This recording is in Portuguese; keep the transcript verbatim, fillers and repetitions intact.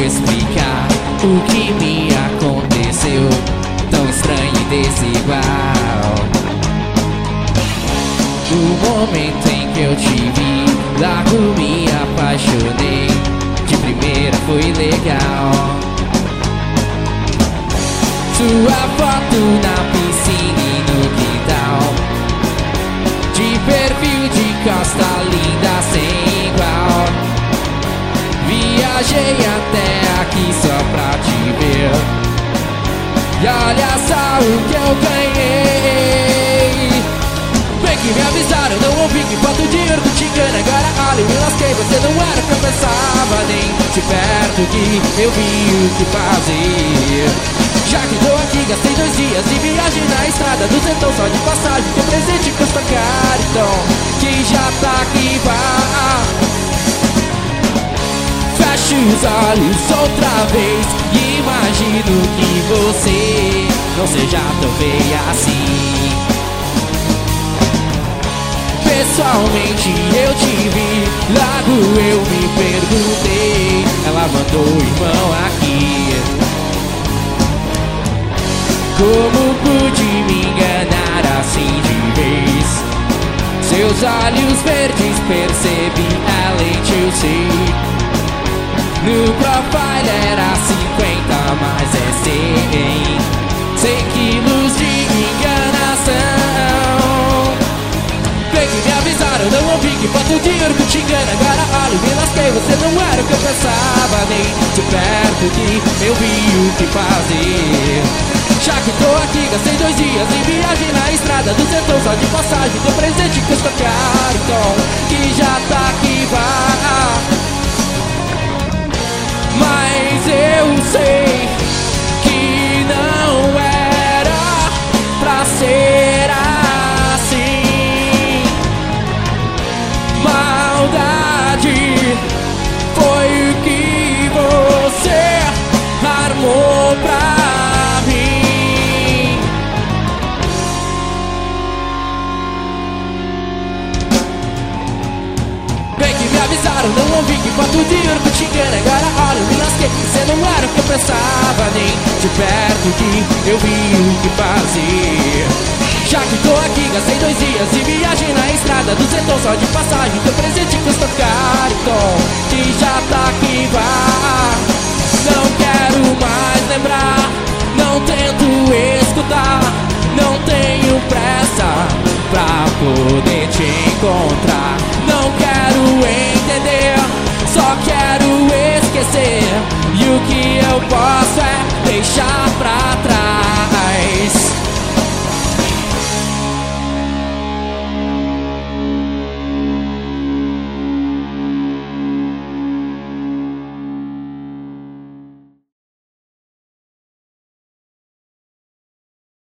explicar o que me aconteceu, tão estranho e desigual. O momento em que eu te vi, logo me apaixonei, de primeira foi legal. Sua foto na piscina e no quintal, de perfil, de costa linda sem igual. Viajei até aqui só pra te ver, e olha só o que eu ganhei. Bem que me avisaram, não ouvi que foto de orgulho te engana. Agora olha, me lasquei, você não era o que eu pensava, nem de perto que eu vi o que fazer. Já que tô aqui, gastei dois dias de viagem na estrada do sertão só de passagem. Teu presente custa caro, então que já tá aqui, vá. Feche os olhos outra vez e imagino que você não seja tão feia assim. Pessoalmente eu te vi, logo eu me perguntei, ela mandou o irmão aqui. Como pude me enganar assim de vez? Seus olhos verdes percebi, além de eu sei. No profile era cinquenta, mas é cem. Cem quilos de enganação. Bem que me avisaram, não ouvi que foto de orgulho te engana. Agora olha, me lasquei, você não era o que eu pensava, nem de perto que eu vi o que fazer. Já que tô aqui, gastei dois dias em viagem na estrada do sertão só de passagem. Teu presente custa caro, então que já tá aqui, vá. Mas eu sei que não era pra ser assim. Maldade foi o que você armou pra não ouvi que foto de orgulho te engana. Agora olha, me lasquei, você não era o que eu pensava, nem de perto que eu vi o que fazer. Já que tô aqui, gastei dois dias de viagem na estrada do sertão só de passagem. Teu presente custa caro, então que já tá aqui, vá. Não quero mais lembrar, não tento escutar, não tenho pressa pra poder te encontrar. Não quero entender, só quero esquecer. E o que eu posso é deixar